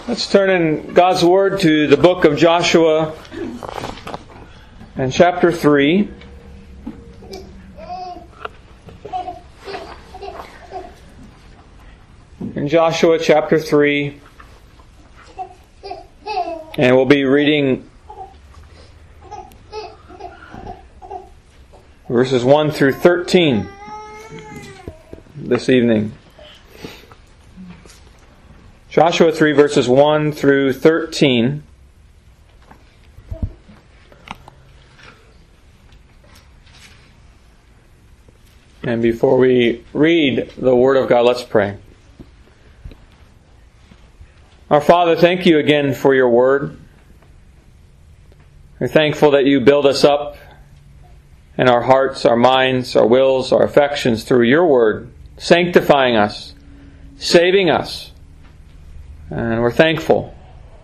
Let's turn in God's Word to the book of Joshua and chapter 3. In Joshua chapter 3, and we'll be reading verses 1 through 13 this evening. Joshua 3 verses 1 through 13. And before we read the Word of God, let's pray. Our Father, thank you again for your Word. We're thankful that you build us up in our hearts, our minds, our wills, our affections through your Word, sanctifying us, saving us. And we're thankful.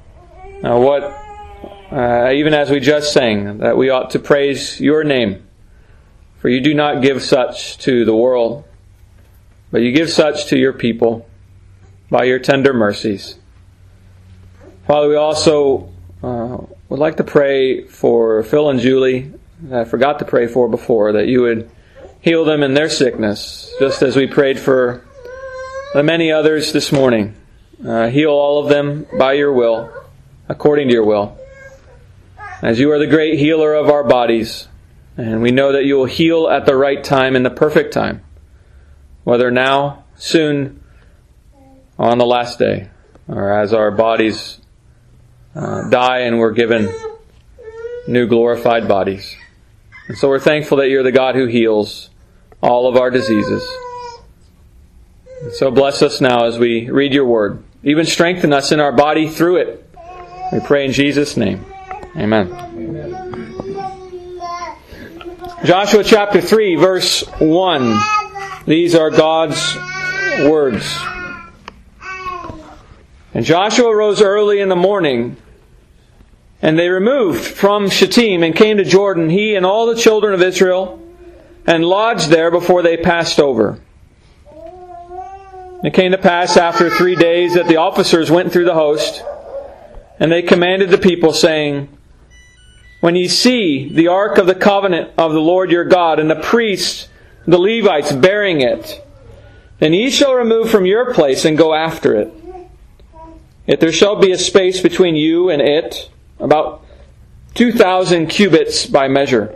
Even as we just sang, that we ought to praise your name. For you do not give such to the world, but you give such to your people by your tender mercies. Father, we also would like to pray for Phil and Julie, that I forgot to pray for before, that you would heal them in their sickness, just as we prayed for the many others this morning. Heal all of them by your will, according to your will. As you are the great healer of our bodies, and we know that you will heal at the right time, in the perfect time, whether now, soon, or on the last day, or as our bodies die and we're given new glorified bodies. And so we're thankful that you're the God who heals all of our diseases. And so bless us now as we read your word. Even strengthen us in our body through it. We pray in Jesus' name. Amen. Joshua chapter 3, verse 1. These are God's words. And Joshua rose early in the morning, and they removed from Shittim and came to Jordan, he and all the children of Israel, and lodged there before they passed over. It came to pass after 3 days that the officers went through the host, and they commanded the people, saying, when ye see the ark of the covenant of the Lord your God, and the priests, the Levites, bearing it, then ye shall remove from your place and go after it. Yet there shall be a space between you and it, about 2,000 cubits by measure.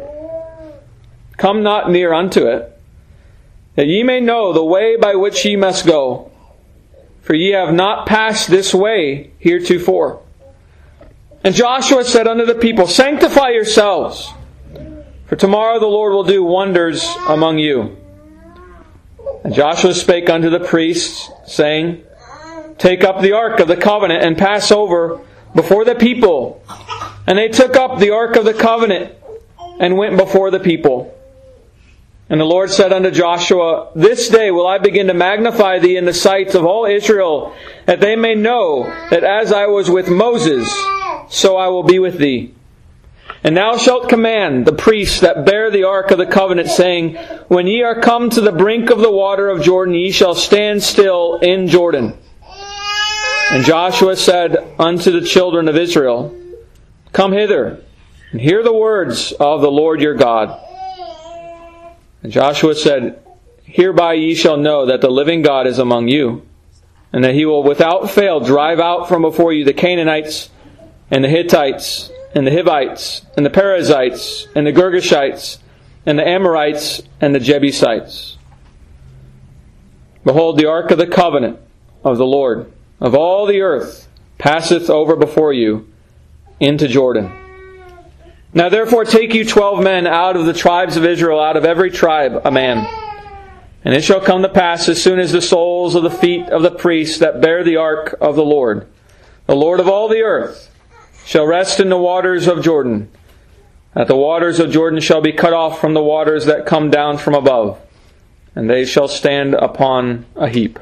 Come not near unto it, that ye may know the way by which ye must go. For ye have not passed this way heretofore. And Joshua said unto the people, sanctify yourselves, for tomorrow the Lord will do wonders among you. And Joshua spake unto the priests, saying, take up the ark of the covenant, and pass over before the people. And they took up the ark of the covenant, and went before the people. And the Lord said unto Joshua, this day will I begin to magnify thee in the sight of all Israel, that they may know that as I was with Moses, so I will be with thee. And thou shalt command the priests that bear the ark of the covenant, saying, when ye are come to the brink of the water of Jordan, ye shall stand still in Jordan. And Joshua said unto the children of Israel, come hither, and hear the words of the Lord your God. And Joshua said, hereby ye shall know that the living God is among you, and that he will without fail drive out from before you the Canaanites, and the Hittites, and the Hivites, and the Perizzites, and the Girgashites, and the Amorites, and the Jebusites. Behold, the ark of the covenant of the Lord of all the earth passeth over before you into Jordan. Now therefore take you 12 men out of the tribes of Israel, out of every tribe a man. And it shall come to pass, as soon as the soles of the feet of the priests that bear the ark of the Lord of all the earth, shall rest in the waters of Jordan, that the waters of Jordan shall be cut off from the waters that come down from above, and they shall stand upon a heap.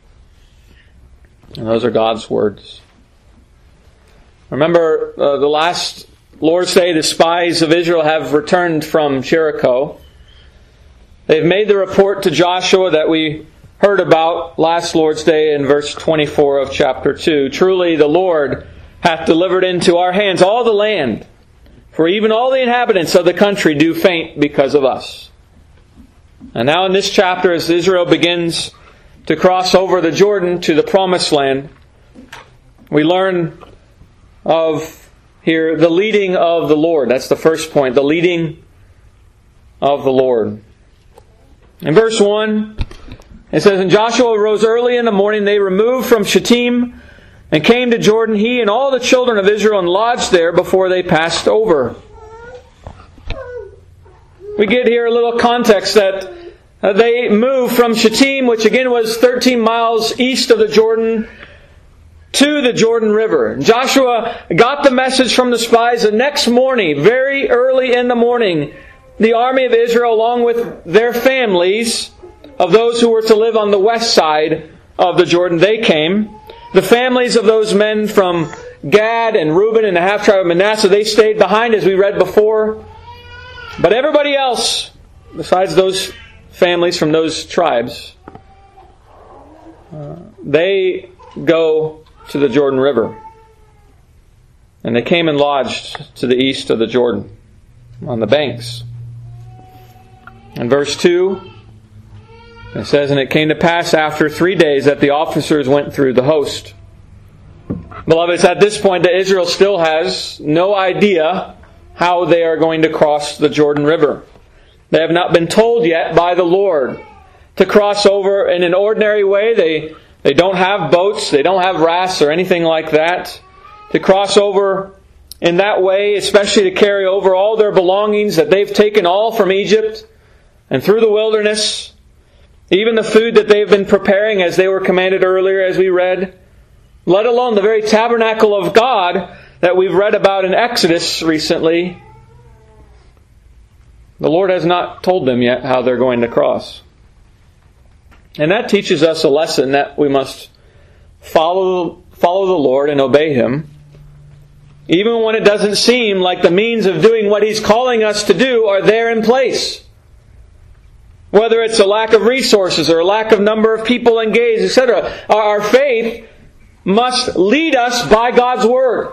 And those are God's words. Remember, the last Lord's Day, the spies of Israel have returned from Jericho. They've made the report to Joshua that we heard about last Lord's Day in verse 24 of chapter 2. Truly the Lord hath delivered into our hands all the land, for even all the inhabitants of the country do faint because of us. And now in this chapter, as Israel begins to cross over the Jordan to the Promised Land, we learn of here the leading of the Lord. That's the first point, the leading of the Lord. In verse 1, it says, And Joshua arose early in the morning, they removed from Shittim, and came to Jordan, he and all the children of Israel, and lodged there before they passed over. We get here a little context that they moved from Shittim, which again was 13 miles east of the Jordan, to the Jordan River. Joshua got the message from the spies the next morning, very early in the morning. The army of Israel, along with their families, of those who were to live on the west side of the Jordan, they came. The families of those men from Gad and Reuben and the half-tribe of Manasseh, they stayed behind, as we read before. But everybody else, besides those families from those tribes, they go to the Jordan River. And they came and lodged to the east of the Jordan, on the banks. In verse 2, it says, And it came to pass after 3 days that the officers went through the host. Beloved, it's at this point that Israel still has no idea how they are going to cross the Jordan River. They have not been told yet by the Lord to cross over in an ordinary way. They don't have boats, they don't have rafts or anything like that. To cross over in that way, especially to carry over all their belongings that they've taken all from Egypt and through the wilderness, even the food that they've been preparing as they were commanded earlier as we read, let alone the very tabernacle of God that we've read about in Exodus recently. The Lord has not told them yet how they're going to cross. And that teaches us a lesson that we must follow the Lord and obey Him, even when it doesn't seem like the means of doing what He's calling us to do are there in place. Whether it's a lack of resources or a lack of number of people engaged, etc. Our faith must lead us by God's Word.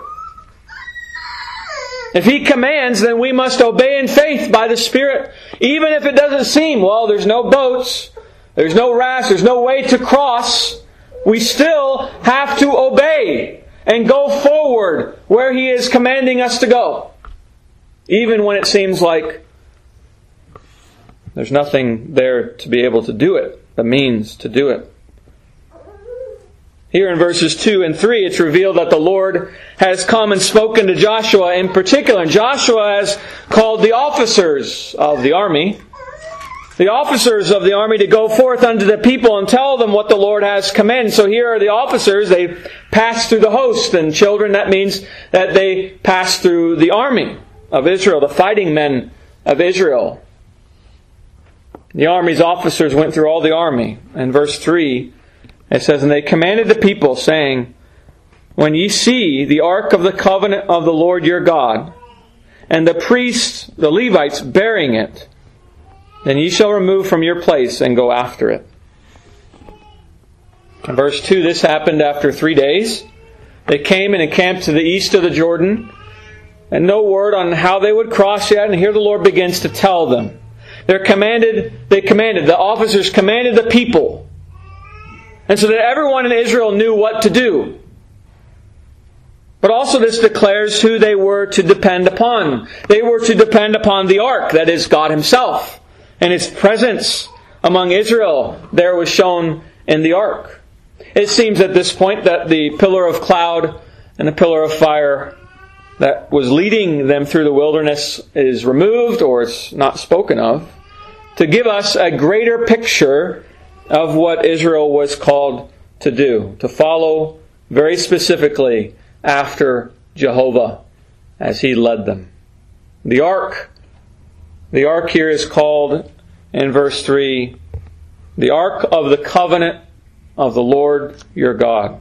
If He commands, then we must obey in faith by the Spirit. Even if it doesn't seem, well, there's no boats, there's no rafts, there's no way to cross, we still have to obey and go forward where He is commanding us to go. Even when it seems like there's nothing there to be able to do it, the means to do it. Here in verses 2 and 3, it's revealed that the Lord has come and spoken to Joshua in particular. And Joshua has called the officers of the army, to go forth unto the people and tell them what the Lord has commanded. So here are the officers. They pass through the host. And children, that means that they pass through the army of Israel, the fighting men of Israel. The army's officers went through all the army. And verse 3, it says, And they commanded the people, saying, When ye see the ark of the covenant of the Lord your God, and the priests, the Levites, bearing it, then ye shall remove from your place and go after it. In verse 2, this happened after 3 days. They came and encamped to the east of the Jordan, and no word on how they would cross yet, and here the Lord begins to tell them. The officers commanded the people. And so that everyone in Israel knew what to do. But also this declares who they were to depend upon. They were to depend upon the ark, that is God Himself. And His presence among Israel there was shown in the ark. It seems at this point that the pillar of cloud and the pillar of fire that was leading them through the wilderness is removed, or it's not spoken of, to give us a greater picture of what Israel was called to do, to follow very specifically after Jehovah as He led them. The ark here is called, in verse 3, the ark of the covenant of the Lord your God.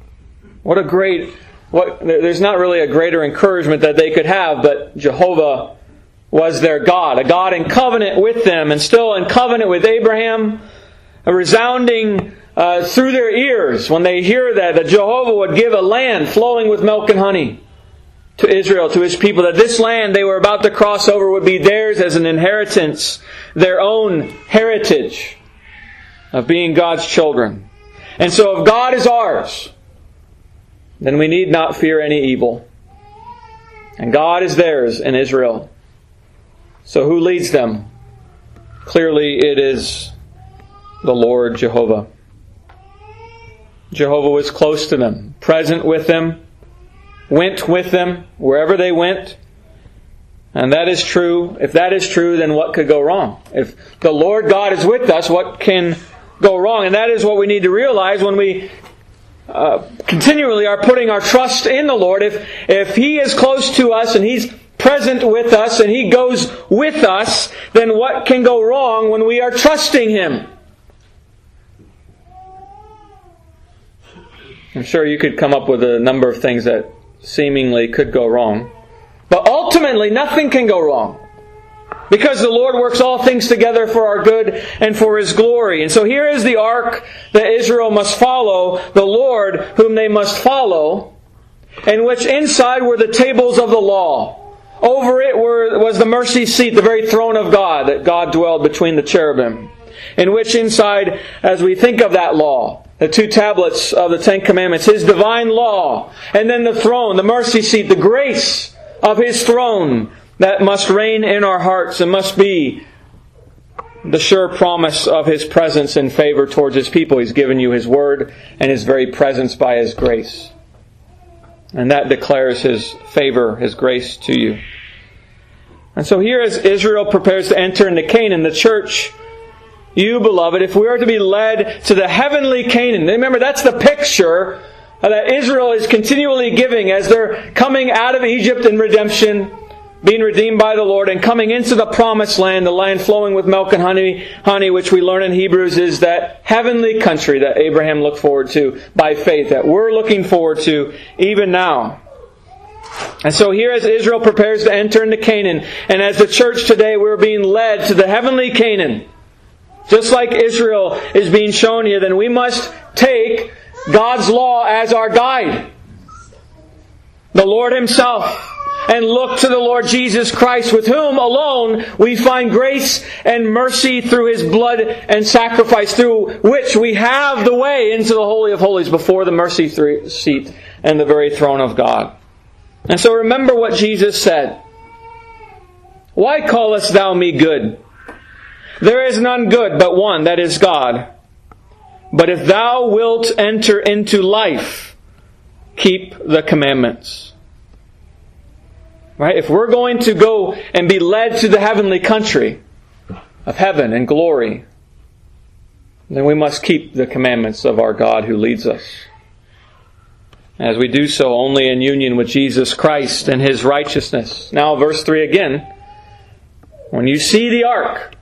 There's not really a greater encouragement that they could have, but Jehovah was their God, a God in covenant with them, and still in covenant with Abraham, resounding through their ears when they hear that Jehovah would give a land flowing with milk and honey to Israel, to His people, that this land they were about to cross over would be theirs as an inheritance, their own heritage of being God's children. And so if God is ours, then we need not fear any evil. And God is theirs in Israel. So who leads them? Clearly it is the Lord Jehovah. Jehovah was close to them, present with them, went with them wherever they went. And that is true. If that is true, then what could go wrong? If the Lord God is with us, what can go wrong? And that is what we need to realize when we continually are putting our trust in the Lord. If He is close to us and He's present with us and He goes with us, then what can go wrong when we are trusting Him? I'm sure you could come up with a number of things that seemingly could go wrong. But ultimately, nothing can go wrong. Because the Lord works all things together for our good and for His glory. And so here is the ark that Israel must follow, the Lord whom they must follow, in which inside were the tables of the law. Over it was the mercy seat, the very throne of God, that God dwelled between the cherubim. In which inside, as we think of that law, the 2 tablets of the 10 Commandments, His divine law, and then the throne, the mercy seat, the grace of His throne that must reign in our hearts and must be the sure promise of His presence and favor towards His people. He's given you His word and His very presence by His grace. And that declares His favor, His grace to you. And so here as Israel prepares to enter into Canaan, the church, you beloved, if we are to be led to the heavenly Canaan, remember that's the picture that Israel is continually giving as they're coming out of Egypt in redemption, being redeemed by the Lord, and coming into the promised land, the land flowing with milk and honey, which we learn in Hebrews is that heavenly country that Abraham looked forward to by faith, that we're looking forward to even now. And so here as Israel prepares to enter into Canaan, and as the church today, we're being led to the heavenly Canaan. Just like Israel is being shown here, then we must take God's law as our guide. The Lord Himself. And look to the Lord Jesus Christ, with whom alone we find grace and mercy through His blood and sacrifice, through which we have the way into the Holy of Holies before the mercy seat and the very throne of God. And so remember what Jesus said. Why callest thou me good? There is none good but one, that is God. But if thou wilt enter into life, keep the commandments. Right? If we're going to go and be led to the heavenly country of heaven and glory, then we must keep the commandments of our God who leads us. As we do so only in union with Jesus Christ and His righteousness. Now verse 3 again. When you see the ark,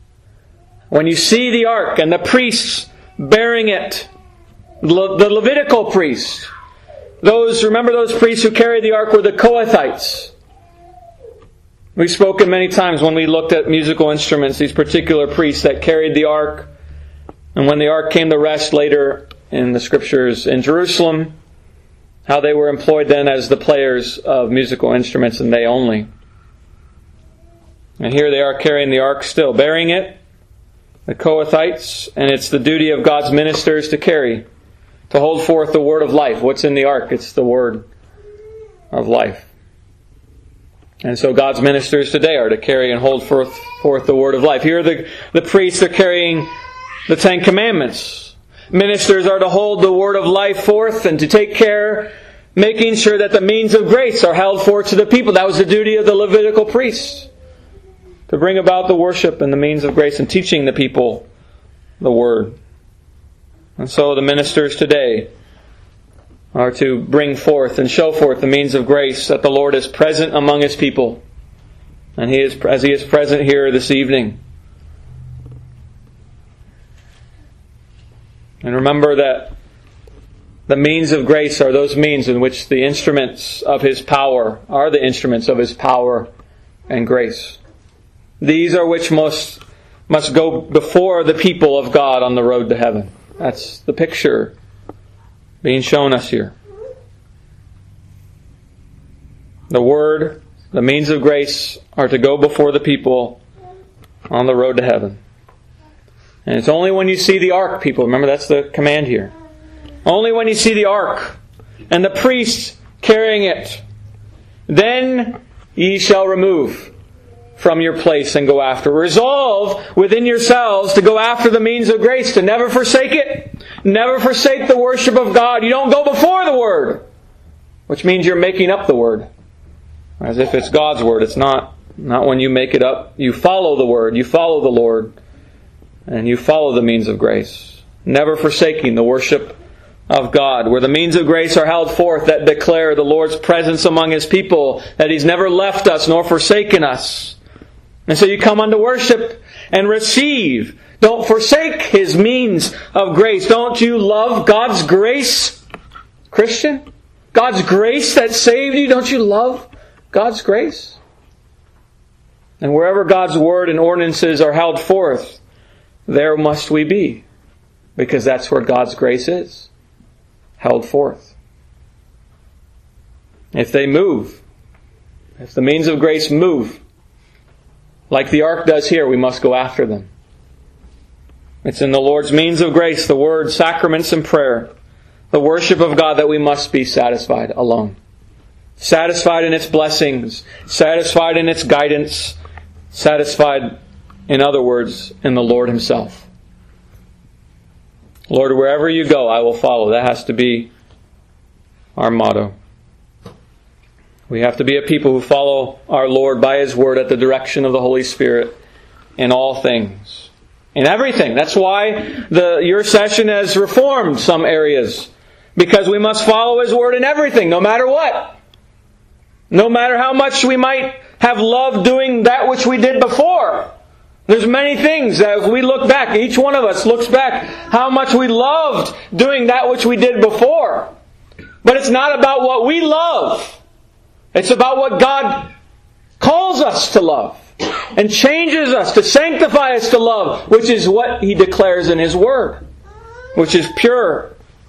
and the priests bearing it, the Levitical priests, remember those priests who carried the ark were the Kohathites. We've spoken many times when we looked at musical instruments, these particular priests that carried the ark. And when the ark came to rest later in the Scriptures in Jerusalem, how they were employed then as the players of musical instruments, and they only. And here they are carrying the ark still, bearing it, the Kohathites, and it's the duty of God's ministers to carry, to hold forth the word of life. What's in the ark? It's the word of life. And so God's ministers today are to carry and hold forth the word of life. Here the priests are carrying the 10 Commandments. Ministers are to hold the word of life forth and to take care, making sure that the means of grace are held forth to the people. That was the duty of the Levitical priests, to bring about the worship and the means of grace and teaching the people the word. And so the ministers today are to bring forth and show forth the means of grace that the Lord is present among His people. And as He is present here this evening. And remember that the means of grace are those means in which the instruments of His power are the instruments of His power and grace. These are which most must go before the people of God on the road to heaven. That's the picture being shown us here. The Word, the means of grace, are to go before the people on the road to heaven. And it's only when you see the ark, people, remember that's the command here. Only when you see the ark and the priests carrying it, then ye shall remove from your place and go after. Resolve within yourselves to go after the means of grace, to never forsake it. Never forsake the worship of God. You don't go before the Word, which means you're making up the Word. As if it's God's Word. It's not when you make it up. You follow the Word. You follow the Lord. And you follow the means of grace. Never forsaking the worship of God, where the means of grace are held forth that declare the Lord's presence among His people, that He's never left us nor forsaken us. And so you come unto worship and receive. Don't forsake His means of grace. Don't you love God's grace, Christian? God's grace that saved you. Don't you love God's grace? And wherever God's Word and ordinances are held forth, there must we be. Because that's where God's grace is held forth. If they move, if the means of grace move, like the ark does here, we must go after them. It's in the Lord's means of grace, the Word, sacraments, and prayer, the worship of God, that we must be satisfied alone. Satisfied in its blessings, satisfied in its guidance, satisfied, in other words, in the Lord Himself. Lord, wherever you go, I will follow. That has to be our motto. We have to be a people who follow our Lord by His Word at the direction of the Holy Spirit in all things. In everything. That's why your session has reformed some areas. Because we must follow His Word in everything, no matter what. No matter how much we might have loved doing that which we did before. There's many things that if we look back, each one of us looks back, how much we loved doing that which we did before. But it's not about what we love. It's about what God calls us to love and changes us, to sanctify us to love, which is what He declares in His Word, which is pure.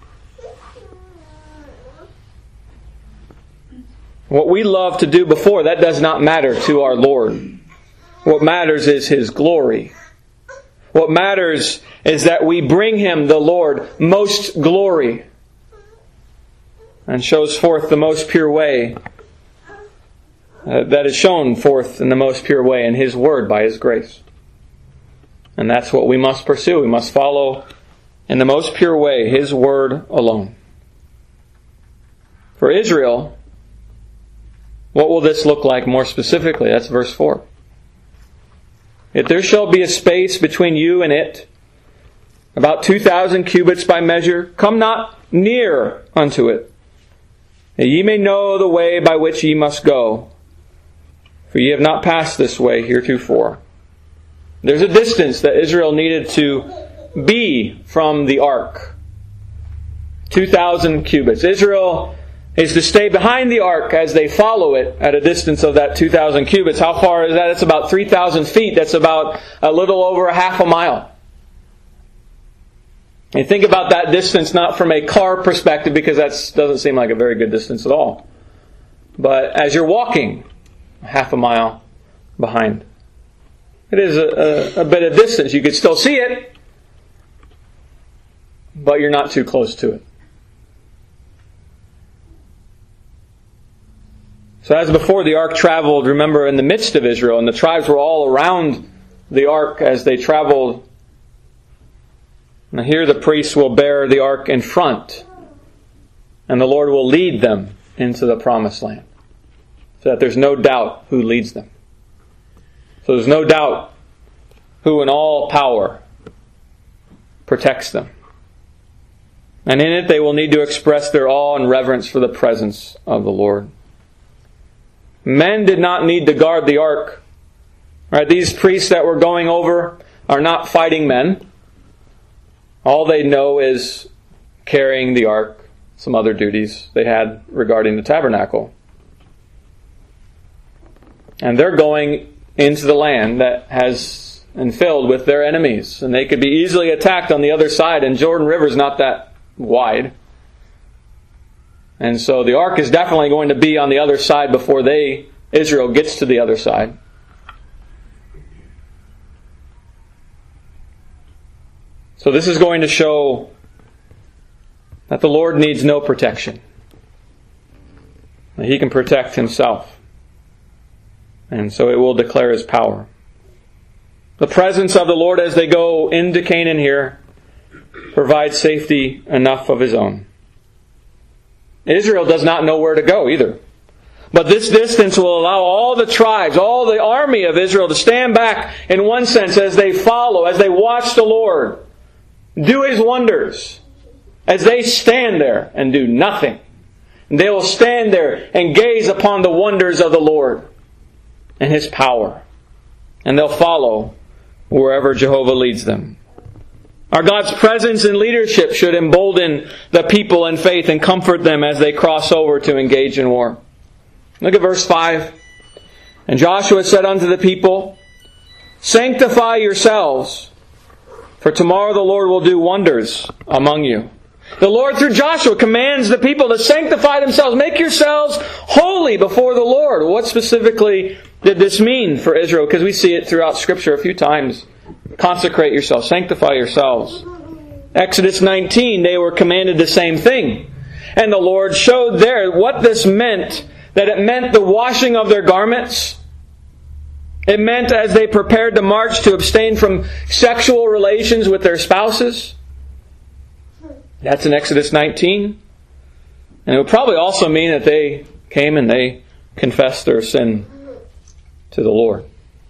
What we love to do before, that does not matter to our Lord. What matters is His glory. What matters is that we bring Him, the Lord, most glory, and shows forth the most pure way, that is shown forth in the most pure way in His Word by His grace. And that's what we must pursue. We must follow in the most pure way His Word alone. For Israel, what will this look like more specifically? That's verse 4. If there shall be a space between you and it, about 2,000 cubits by measure, come not near unto it, that ye may know the way by which ye must go. For ye have not passed this way heretofore. There's a distance that Israel needed to be from the ark. 2,000 cubits. Israel is to stay behind the ark as they follow it at a distance of that 2,000 cubits. How far is that? It's about 3,000 feet. That's about a little over a half a mile. And think about that distance not from a car perspective, because that doesn't seem like a very good distance at all. But as you're walking, half a mile behind. It is a bit of distance. You could still see it, but you're not too close to it. So as before, the ark traveled, remember, in the midst of Israel, and the tribes were all around the ark as they traveled. Now here the priests will bear the ark in front, and the Lord will lead them into the promised land, so that there's no doubt who leads them. So there's no doubt who in all power protects them. And in it they will need to express their awe and reverence for the presence of the Lord. Men did not need to guard the ark. Right? These priests that we're going over are not fighting men. All they know is carrying the ark, some other duties they had regarding the tabernacle. And they're going into the land that has and filled with their enemies. And they could be easily attacked on the other side. And Jordan River is not that wide. And so the ark is definitely going to be on the other side before Israel gets to the other side. So this is going to show that the Lord needs no protection. That He can protect Himself. And so it will declare His power. The presence of the Lord as they go into Canaan here provides safety enough of His own. Israel does not know where to go either. But this distance will allow all the tribes, all the army of Israel to stand back in one sense as they follow, as they watch the Lord do His wonders, as they stand there and do nothing. And they will stand there and gaze upon the wonders of the Lord and His power. And they'll follow wherever Jehovah leads them. Our God's presence and leadership should embolden the people in faith and comfort them as they cross over to engage in war. Look at verse 5. And Joshua said unto the people, Sanctify yourselves, for tomorrow the Lord will do wonders among you. The Lord through Joshua commands the people to sanctify themselves. Make yourselves holy before the Lord. What specifically did this mean for Israel? Because we see it throughout Scripture a few times. Consecrate yourselves. Sanctify yourselves. Exodus 19, they were commanded the same thing. And the Lord showed there what this meant. That it meant the washing of their garments. It meant as they prepared to march to abstain from sexual relations with their spouses. That's in Exodus 19. And it would probably also mean that they came and they confessed their sin to the Lord.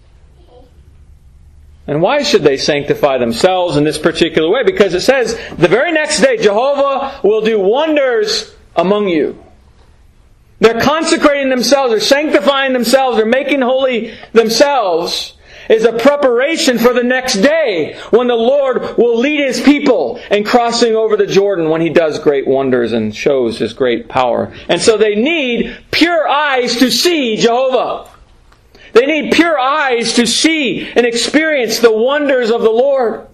And why should they sanctify themselves in this particular way? Because it says, the very next day, Jehovah will do wonders among you. They're consecrating themselves, they're sanctifying themselves, they're making holy themselves is a preparation for the next day when the Lord will lead His people in crossing over the Jordan when He does great wonders and shows His great power. And so they need pure eyes to see Jehovah. They need pure eyes to see and experience the wonders of the Lord.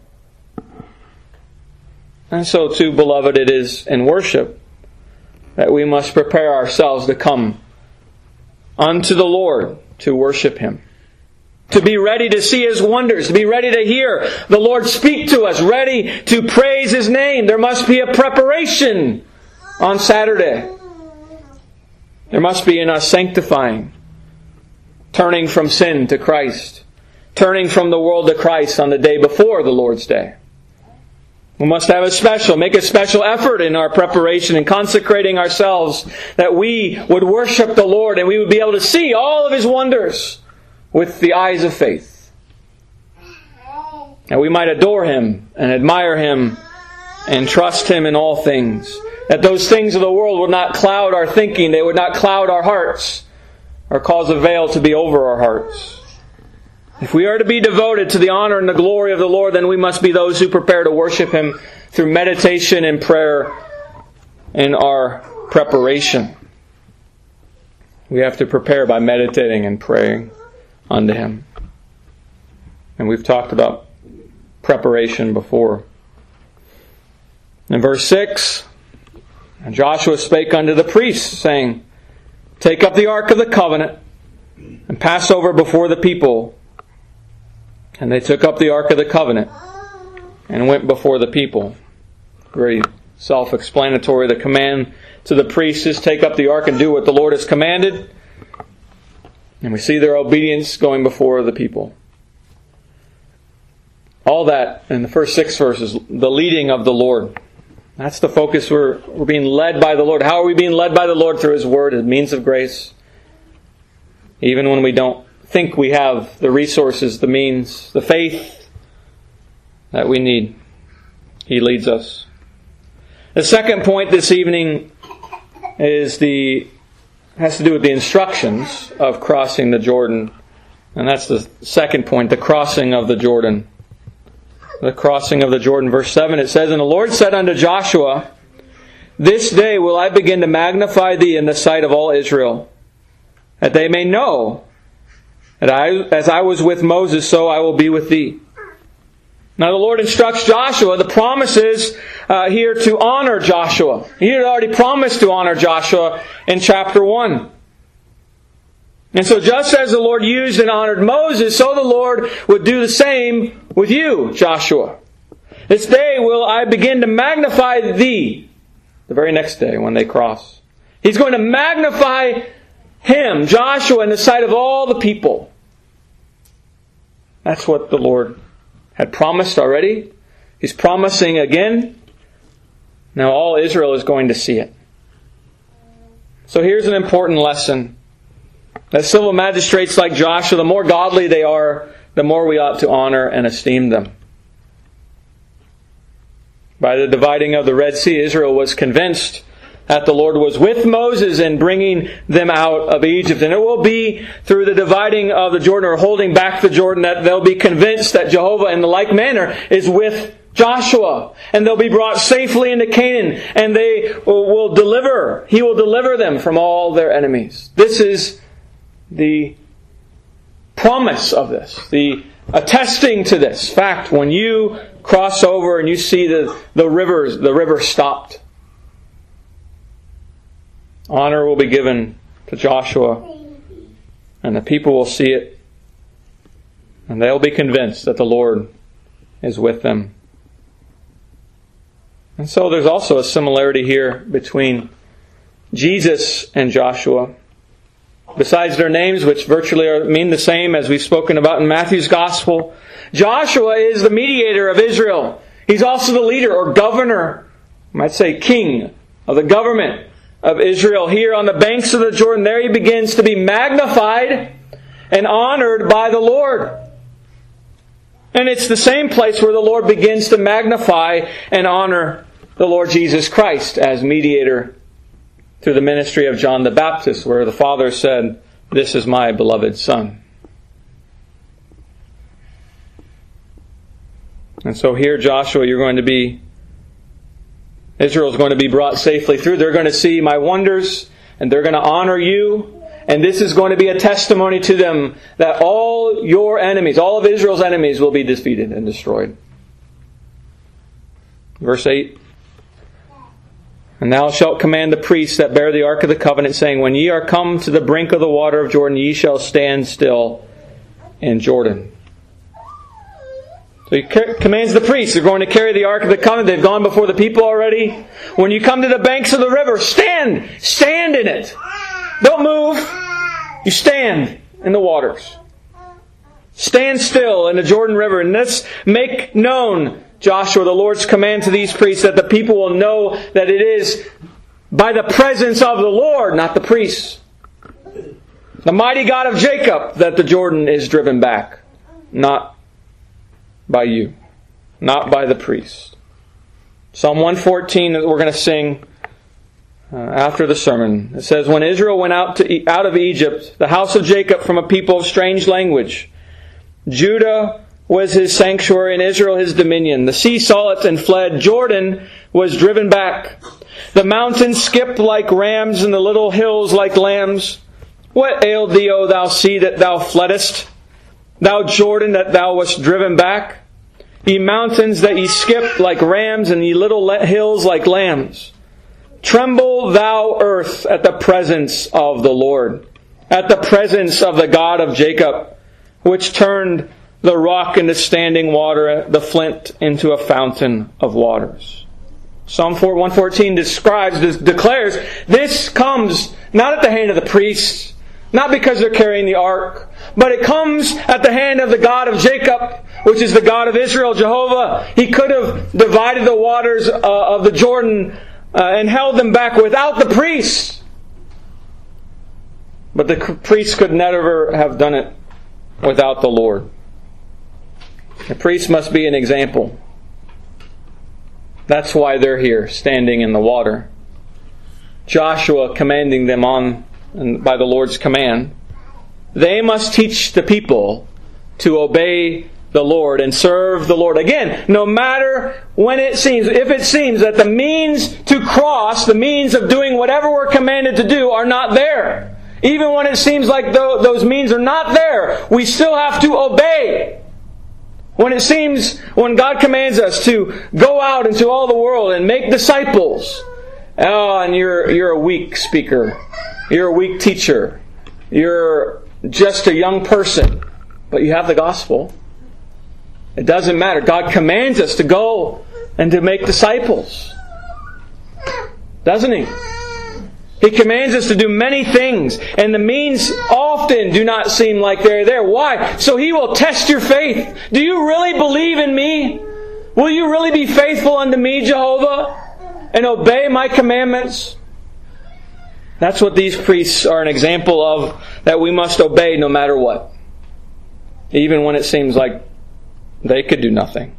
And so too, beloved, it is in worship that we must prepare ourselves to come unto the Lord to worship Him. To be ready to see His wonders. To be ready to hear the Lord speak to us. Ready to praise His name. There must be a preparation on Saturday. There must be in us sanctifying. Turning from sin to Christ. Turning from the world to Christ on the day before the Lord's Day. We must have make a special effort in our preparation and consecrating ourselves that we would worship the Lord and we would be able to see all of His wonders with the eyes of faith. That we might adore Him and admire Him and trust Him in all things. That those things of the world would not cloud our thinking, they would not cloud our hearts or cause a veil to be over our hearts. If we are to be devoted to the honor and the glory of the Lord, then we must be those who prepare to worship Him through meditation and prayer in our preparation. We have to prepare by meditating and praying unto Him. And we've talked about preparation before. In verse 6, and Joshua spake unto the priests, saying, Take up the ark of the covenant, and pass over before the people. And they took up the ark of the covenant, and went before the people. Very self-explanatory. The command to the priests is take up the ark and do what the Lord has commanded. And we see their obedience going before the people. All that in the first 6 verses, the leading of the Lord. That's the focus. We're being led by the Lord. How are we being led by the Lord? Through His Word, His means of grace. Even when we don't think we have the resources, the means, the faith that we need, He leads us. The second point this evening has to do with the instructions of crossing the Jordan. And that's the second point, the crossing of the Jordan. The crossing of the Jordan. Verse 7, it says, And the Lord said unto Joshua, This day will I begin to magnify thee in the sight of all Israel, that they may know And as I was with Moses, so I will be with thee. Now the Lord instructs Joshua. The promise is here to honor Joshua. He had already promised to honor Joshua in chapter 1. And so just as the Lord used and honored Moses, so the Lord would do the same with you, Joshua. This day will I begin to magnify thee. The very next day when they cross. He's going to magnify him, Joshua, in the sight of all the people. That's what the Lord had promised already. He's promising again. Now all Israel is going to see it. So here's an important lesson. That civil magistrates like Joshua, the more godly they are, the more we ought to honor and esteem them. By the dividing of the Red Sea, Israel was convinced that the Lord was with Moses in bringing them out of Egypt. And it will be through the dividing of the Jordan, or holding back the Jordan, that they'll be convinced that Jehovah in the like manner is with Joshua. And they'll be brought safely into Canaan. And they will deliver. He will deliver them from all their enemies. This is the promise of this. The attesting to this fact. When you cross over and you see the river stopped. Honor will be given to Joshua, and the people will see it, and they'll be convinced that the Lord is with them. And so there's also a similarity here between Jesus and Joshua. Besides their names, which virtually mean the same as we've spoken about in Matthew's Gospel, Joshua is the mediator of Israel. He's also the leader or governor, I might say king, of the government of Israel. Here on the banks of the Jordan, there he begins to be magnified and honored by the Lord. And it's the same place where the Lord begins to magnify and honor the Lord Jesus Christ as mediator through the ministry of John the Baptist, where the Father said, "This is my beloved Son." And so here, Joshua, Israel's going to be brought safely through. They're going to see my wonders, and they're going to honor you. And this is going to be a testimony to them that all your enemies, all of Israel's enemies, will be defeated and destroyed. Verse 8. And thou shalt command the priests that bear the ark of the covenant, saying, when ye are come to the brink of the water of Jordan, ye shall stand still in Jordan. So he commands the priests. They're going to carry the ark of the covenant. They've gone before the people already. When you come to the banks of the river, stand. Stand in it. Don't move. You stand in the waters. Stand still in the Jordan River. And let's make known, Joshua, the Lord's command to these priests, that the people will know that it is by the presence of the Lord, not the priests, the mighty God of Jacob, that the Jordan is driven back. Not by you. Not by the priest. Psalm 114 that we're going to sing after the sermon. It says, when Israel went out of Egypt, the house of Jacob from a people of strange language, Judah was his sanctuary and Israel his dominion. The sea saw it and fled. Jordan was driven back. The mountains skipped like rams and the little hills like lambs. What ailed thee, O thou sea, that thou fleddest? Thou Jordan, that thou wast driven back? Ye mountains, that ye skipped like rams, and ye little hills like lambs. Tremble, thou earth, at the presence of the Lord, at the presence of the God of Jacob, which turned the rock into standing water, the flint into a fountain of waters. Psalm 114 declares, this comes not at the hand of the priests, not because they're carrying the ark, but it comes at the hand of the God of Jacob, which is the God of Israel, Jehovah. He could have divided the waters of the Jordan and held them back without the priests. But the priests could never have done it without the Lord. The priests must be an example. That's why they're here, standing in the water. Joshua commanding them by the Lord's command. They must teach the people to obey the Lord and serve the Lord. Again, no matter if it seems that the means to cross, the means of doing whatever we're commanded to do are not there. Even when it seems like those means are not there, we still have to obey. When God commands us to go out into all the world and make disciples, and you're a weak speaker, you're a weak teacher, you're just a young person, but you have the gospel. It doesn't matter. God commands us to go and to make disciples. Doesn't He? He commands us to do many things, and the means often do not seem like they're there. Why? So He will test your faith. Do you really believe in me? Will you really be faithful unto me, Jehovah, and obey my commandments? That's what these priests are an example of, that we must obey no matter what. Even when it seems like they could do nothing.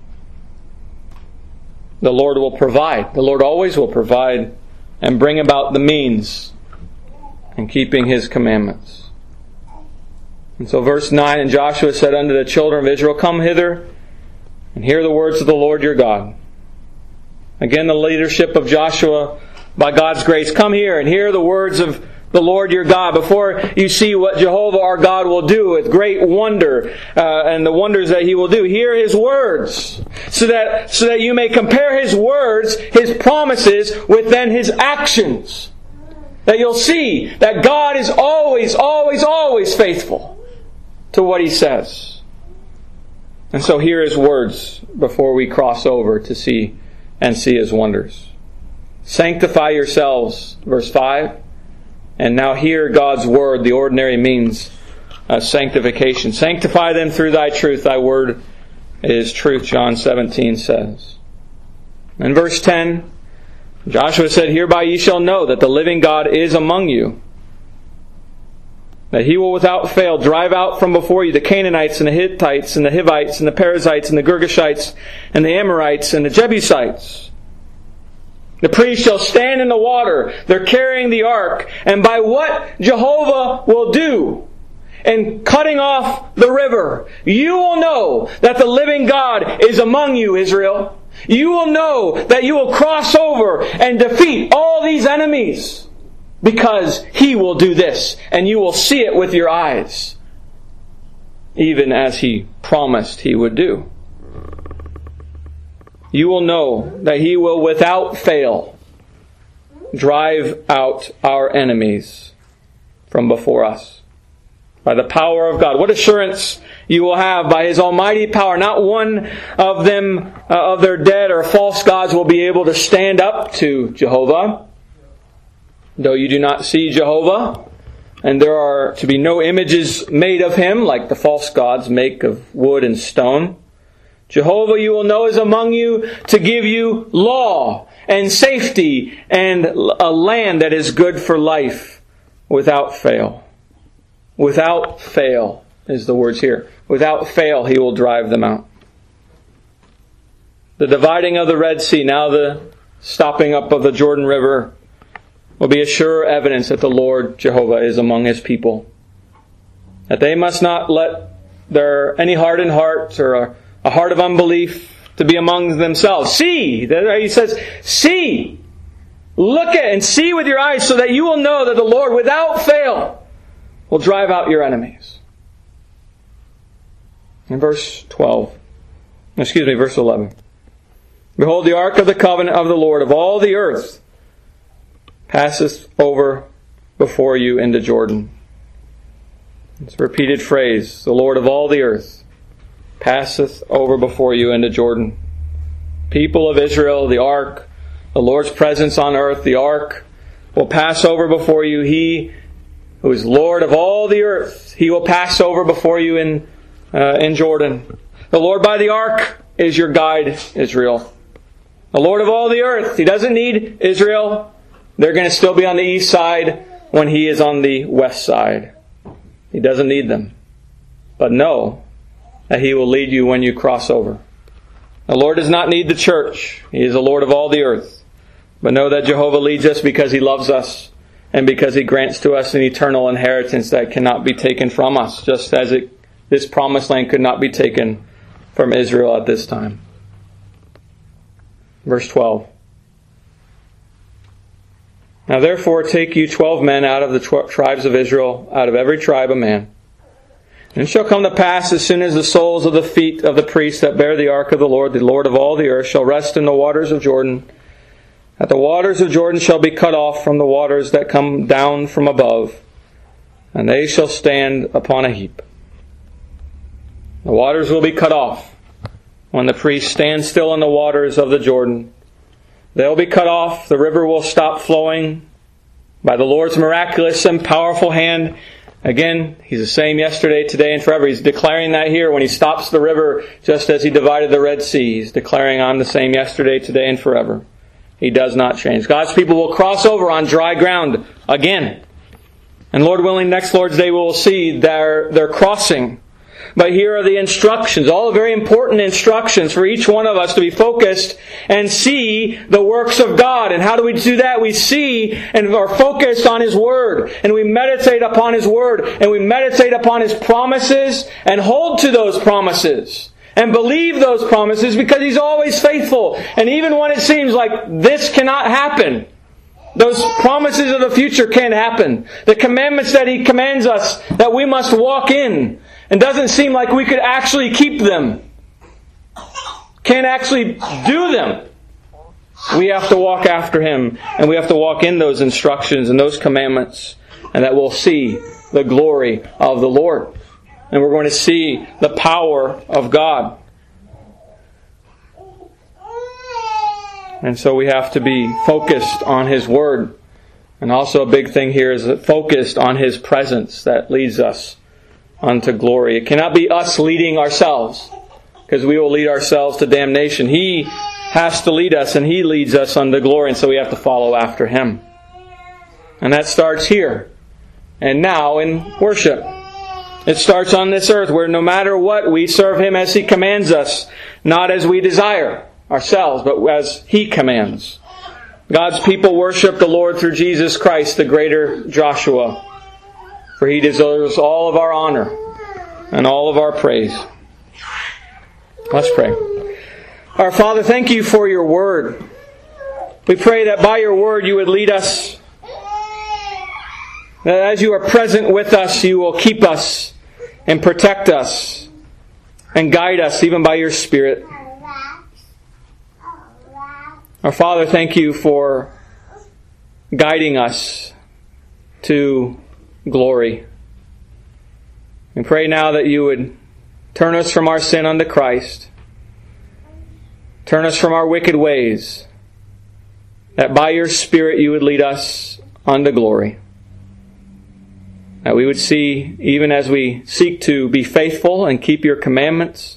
The Lord will provide. The Lord always will provide and bring about the means in keeping His commandments. And so verse 9, and Joshua said unto the children of Israel, Come hither and hear the words of the Lord your God. Again, the leadership of Joshua by God's grace. Come here and hear the words of the Lord your God before you see what Jehovah our God will do with great wonder and the wonders that He will do. Hear His words so that you may compare His words, His promises, with then His actions. That you'll see that God is always, always, always faithful to what He says. And so hear His words before we cross over to see His wonders. Sanctify yourselves, verse 5. And now hear God's word, the ordinary means of sanctification. Sanctify them through thy truth. Thy word is truth, John 17 says. In verse 10, Joshua said, Hereby ye shall know that the living God is among you, that He will without fail drive out from before you the Canaanites and the Hittites and the Hivites and the Perizzites and the Girgashites and the Amorites and the Jebusites. The priest shall stand in the water. They're carrying the ark. And by what Jehovah will do in cutting off the river, you will know that the living God is among you, Israel. You will know that you will cross over and defeat all these enemies because He will do this. And you will see it with your eyes, even as He promised He would do. You will know that He will without fail drive out our enemies from before us by the power of God. What assurance you will have by His almighty power. Not one of them, of their dead or false gods, will be able to stand up to Jehovah. Though you do not see Jehovah, and there are to be no images made of Him like the false gods make of wood and stone. Jehovah, you will know, is among you to give you law and safety and a land that is good for life without fail. Without fail is the words here. Without fail, He will drive them out. The dividing of the Red Sea, now the stopping up of the Jordan River, will be a sure evidence that the Lord Jehovah is among His people. That they must not let any hardened hearts or a heart of unbelief to be among themselves. See! He says, see! Look at and see with your eyes so that you will know that the Lord without fail will drive out your enemies. In verse 11. Behold, the ark of the covenant of the Lord of all the earth passeth over before you into Jordan. It's a repeated phrase. The Lord of all the earth passeth over before you into Jordan. People of Israel, the ark, the Lord's presence on earth, the ark will pass over before you. He who is Lord of all the earth, He will pass over before you in Jordan. The Lord by the ark is your guide, Israel. The Lord of all the earth. He doesn't need Israel. They're going to still be on the east side when He is on the west side. He doesn't need them. But know that He will lead you when you cross over. The Lord does not need the church. He is the Lord of all the earth. But know that Jehovah leads us because He loves us and because He grants to us an eternal inheritance that cannot be taken from us, just as this promised land could not be taken from Israel at this time. Verse 12. Now therefore take you 12 men out of the tribes of Israel, out of every tribe a man. And it shall come to pass, as soon as the soles of the feet of the priests that bear the ark of the Lord of all the earth, shall rest in the waters of Jordan, that the waters of Jordan shall be cut off from the waters that come down from above, and they shall stand upon a heap. The waters will be cut off when the priests stand still in the waters of the Jordan. They'll be cut off. The river will stop flowing by the Lord's miraculous and powerful hand. Again, He's the same yesterday, today, and forever. He's declaring that here when He stops the river, just as He divided the Red Sea. He's declaring, I'm the same yesterday, today, and forever. He does not change. God's people will cross over on dry ground again. And Lord willing, next Lord's Day we will see their crossing. But here are the instructions, all the very important instructions for each one of us to be focused and see the works of God. And how do we do that? We see and are focused on His Word. And we meditate upon His Word. And we meditate upon His promises and hold to those promises. And believe those promises because He's always faithful. And even when it seems like this cannot happen, those promises of the future can happen. The commandments that He commands us that we must walk in. And doesn't seem like we could actually keep them. Can't actually do them. We have to walk after Him. And we have to walk in those instructions and those commandments. And that we'll see the glory of the Lord. And we're going to see the power of God. And so we have to be focused on His Word. And also a big thing here is that focused on His presence that leads us unto glory. It cannot be us leading ourselves, because we will lead ourselves to damnation. He has to lead us, and He leads us unto glory, and so we have to follow after Him. And that starts here and now in worship. It starts on this earth where no matter what, we serve Him as He commands us, not as we desire ourselves, but as He commands. God's people worship the Lord through Jesus Christ, the greater Joshua. For He deserves all of our honor and all of our praise. Let's pray. Our Father, thank You for Your Word. We pray that by Your Word You would lead us. That as You are present with us, You will keep us and protect us and guide us even by Your Spirit. Our Father, thank You for guiding us to glory. We pray now that You would turn us from our sin unto Christ. Turn us from our wicked ways. That by Your Spirit You would lead us unto glory. That we would see, even as we seek to be faithful and keep Your commandments,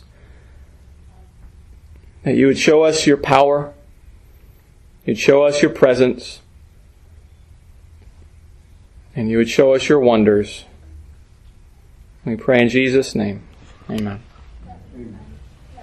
that You would show us Your power. You'd show us Your presence. And You would show us Your wonders. We pray in Jesus' name. Amen.